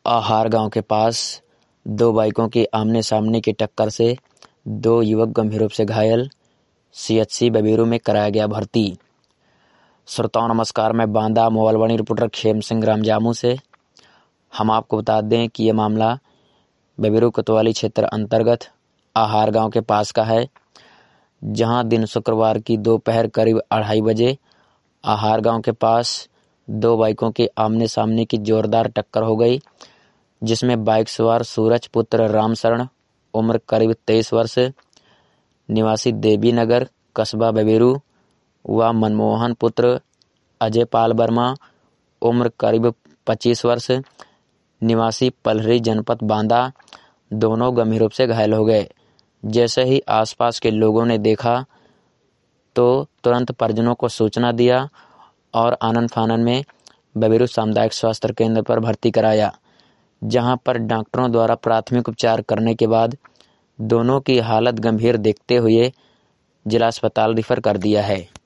आहार गांव के पास दो बाइकों की आमने सामने की टक्कर से दो युवक गंभीर रूप से घायल, सीएचसी बबेरू में कराया गया भर्ती। श्रोताओं नमस्कार, मैं बांदा मोबाइल रिपोर्टर खेम सिंह ग्राम जामू से। हम आपको बता दें कि यह मामला बबेरू कोतवाली क्षेत्र अंतर्गत आहार गांव के पास का है, जहां दिन शुक्रवार की दोपहर करीब 2:30 बजे आहार गांव के पास दो बाइकों के आमने सामने की जोरदार टक्कर हो गई, जिसमें बाइक सवार सूरज पुत्र रामशरण उम्र करीब 23 वर्ष निवासी देवी नगर कस्बा बबेरू व मनमोहन पुत्र अजय पाल वर्मा उम्र करीब 25 वर्ष निवासी पलहरी जनपद बांदा दोनों गंभीर रूप से घायल हो गए। जैसे ही आसपास के लोगों ने देखा तो तुरंत परिजनों को सूचना दिया और आनन फानन में बबेरू सामुदायिक स्वास्थ्य केंद्र पर भर्ती कराया, जहां पर डॉक्टरों द्वारा प्राथमिक उपचार करने के बाद दोनों की हालत गंभीर देखते हुए जिला अस्पताल रेफर कर दिया है।